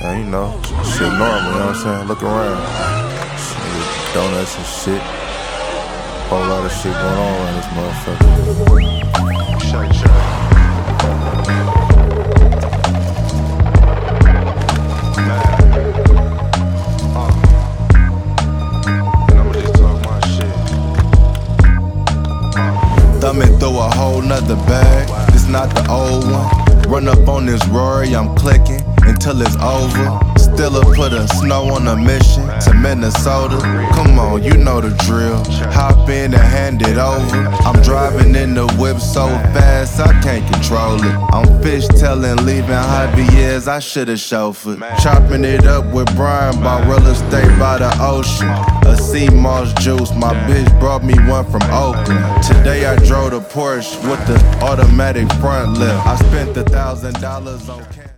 Yeah, you know, shit normal, you know what I'm saying? Look around. Shit, donuts and shit. Whole lot of shit going on around this motherfucker. Shake. Thumbing through a whole nother bag. This not the old one. Run up on this Rory, I'm clicking until it's over. Stilla put a snow on a mission to Minnesota. Come on, you know the drill. Hop in and hand it over. I'm driving in the whip so fast I can't control it. I'm fishtailing, leaving Javier's, I should've chauffeured. Chopping it up with Brian, bought real estate by the ocean. A sea moss juice, my bitch brought me one from Oakland. Today I drove the Porsche with the automatic front lift. I spent $1,000 on